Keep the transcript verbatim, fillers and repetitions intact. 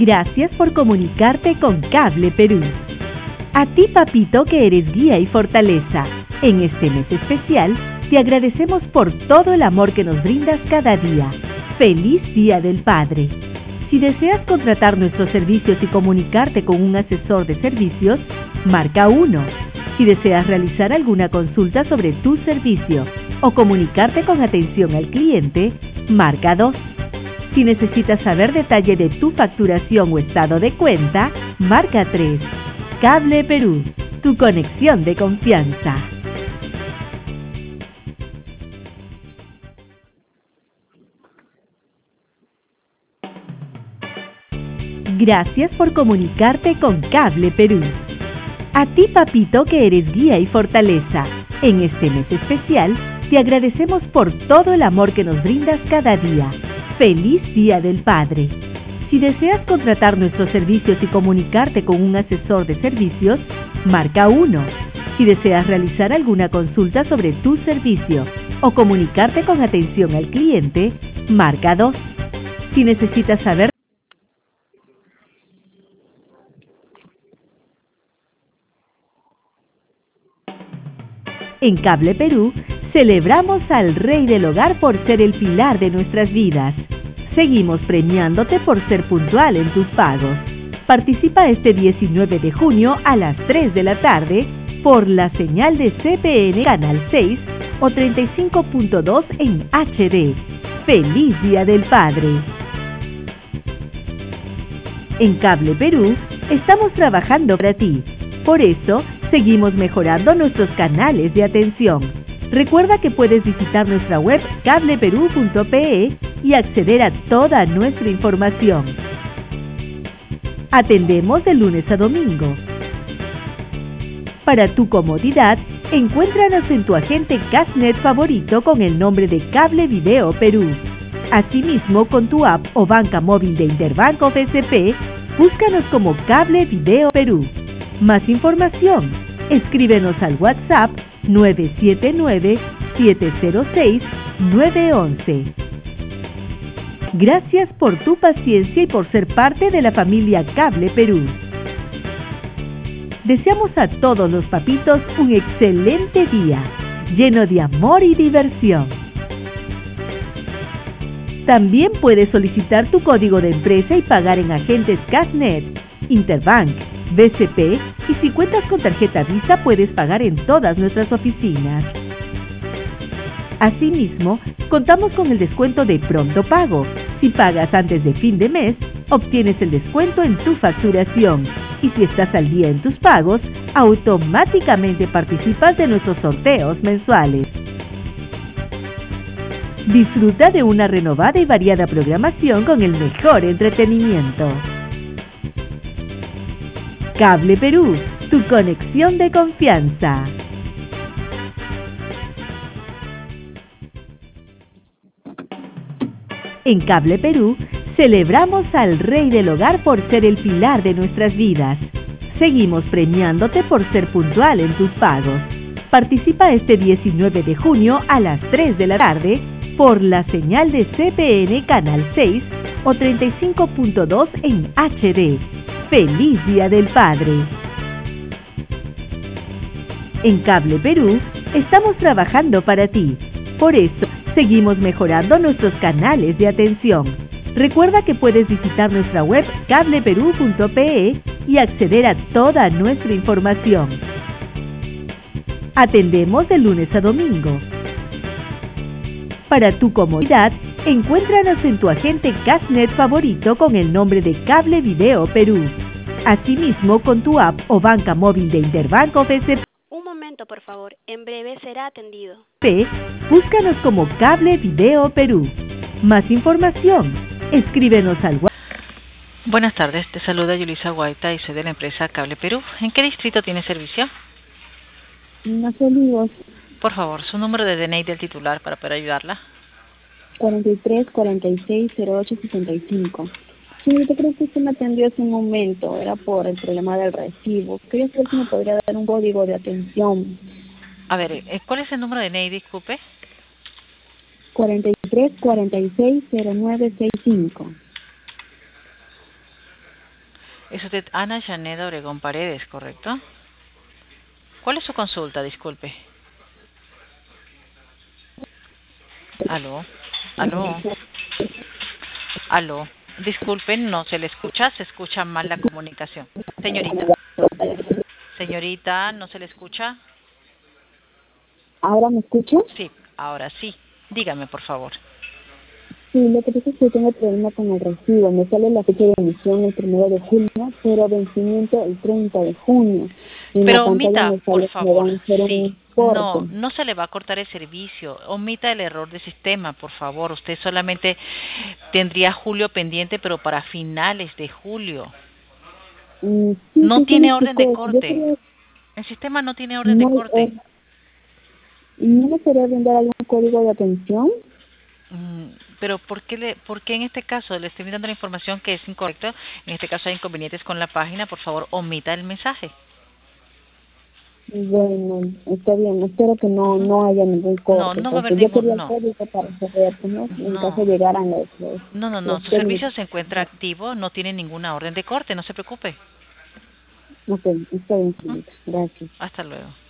Gracias por comunicarte con Cable Perú. A ti, papito, que eres guía y fortaleza, en este mes especial, te agradecemos por todo el amor que nos brindas cada día. ¡Feliz Día del Padre! Si deseas contratar nuestros servicios y comunicarte con un asesor de servicios, marca uno. Si deseas realizar alguna consulta sobre tu servicio o comunicarte con atención al cliente, marca dos. Si necesitas saber detalle de tu facturación o estado de cuenta, marca tres. Cable Perú, tu conexión de confianza. Gracias por comunicarte con Cable Perú. A ti, papito, que eres guía y fortaleza, en este mes especial, te agradecemos por todo el amor que nos brindas cada día. ¡Feliz Día del Padre! Si deseas contratar nuestros servicios y comunicarte con un asesor de servicios, marca uno. Si deseas realizar alguna consulta sobre tu servicio o comunicarte con atención al cliente, marca dos. Si necesitas saber En Cable Perú, celebramos al Rey del Hogar por ser el pilar de nuestras vidas. Seguimos premiándote por ser puntual en tus pagos. Participa este diecinueve de junio a las tres de la tarde por la señal de C P N Canal seis o treinta y cinco punto dos en H D. ¡Feliz Día del Padre! En Cable Perú, estamos trabajando para ti. Por eso, seguimos mejorando nuestros canales de atención. Recuerda que puedes visitar nuestra web cable perú punto pe y acceder a toda nuestra información. Atendemos de lunes a domingo. Para tu comodidad, encuéntranos en tu agente Cashnet favorito con el nombre de Cable Video Perú. Asimismo, con tu app o banca móvil de Interbanco B C P, búscanos como Cable Video Perú. Más información, escríbenos al WhatsApp nueve siete nueve, siete cero seis, nueve uno uno. Gracias por tu paciencia y por ser parte de la familia Cable Perú. Deseamos a todos los papitos un excelente día, lleno de amor y diversión. También puedes solicitar tu código de empresa y pagar en agentes Cashnet, Interbank, B C P y si cuentas con tarjeta Visa puedes pagar en todas nuestras oficinas. Asimismo, contamos con el descuento de Pronto Pago. Si pagas antes de fin de mes, obtienes el descuento en tu facturación. Y si estás al día en tus pagos, automáticamente participas de nuestros sorteos mensuales. Disfruta de una renovada y variada programación con el mejor entretenimiento. Cable Perú, tu conexión de confianza. En Cable Perú, celebramos al Rey del Hogar por ser el pilar de nuestras vidas. Seguimos premiándote por ser puntual en tus pagos. Participa este diecinueve de junio a las tres de la tarde por la señal de C P N Canal seis o treinta y cinco punto dos en H D. ¡Feliz Día del Padre! En Cable Perú, estamos trabajando para ti. Por eso, seguimos mejorando nuestros canales de atención. Recuerda que puedes visitar nuestra web cable perú punto pe y acceder a toda nuestra información. Atendemos de lunes a domingo. Para tu comodidad, encuéntranos en tu agente Cashnet favorito con el nombre de Cable Video Perú. Asimismo, con tu app o banca móvil de Interbanco B C P. Un momento, por favor. En breve será atendido. P, búscanos como Cable Video Perú. Más información, escríbenos al WhatsApp. Buenas tardes, te saluda Yulisa Guaita y soy de la empresa Cable Perú. ¿En qué distrito tiene servicio? Más Olivos. Por favor, su número de D N I del titular para poder ayudarla. cuarenta y tres, cuarenta y seis, cero ocho, sesenta y cinco. Señorita, creo que usted me atendió hace un momento, era por el problema del recibo. Quería saber si me podría dar un código de atención. A ver, ¿cuál es el número de D N I, disculpe? cuarenta y tres, cuarenta y seis, cero nueve seis cinco. Es usted Ana Yaneda Obregón Paredes, ¿correcto? ¿Cuál es su consulta? Disculpe. Aló, aló, aló. Disculpen, no se le escucha, se escucha mal la comunicación. Señorita, señorita, ¿no se le escucha? ¿Ahora me escucha? Sí, ahora sí. Dígame, por favor. Sí, lo que pasa es que tengo problema con el recibo. Me sale la fecha de emisión el primero de junio, pero vencimiento el treinta de junio. Y en la Pero pantalla omita, me por sale que me favor, van a hacer sí. un corte. No, no se le va a cortar el servicio. Omita el error de sistema, por favor. Usted solamente tendría julio pendiente, pero para finales de julio. Mm, sí, No sí, se me tiene orden de explicó. Yo corte. quería, El sistema no tiene orden de no, corte. eh, ¿no me podría brindar algún código de atención? Mm, Pero ¿por qué, le, ¿por qué en este caso le estoy dando la información que es incorrecta? En este caso hay inconvenientes con la página. Por favor, omita el mensaje. Bueno, está bien. Espero que no Ujú. no haya ningún No, corte, no va a haber porque yo quería ningún... el No, código para saber, ¿no? En caso no. llegaran los, los, No, no, no. los Su servicio técnicos. se encuentra activo. No tiene ninguna orden de corte. No se preocupe. Ok, está bien, Ujú. señorita. Gracias. Hasta luego.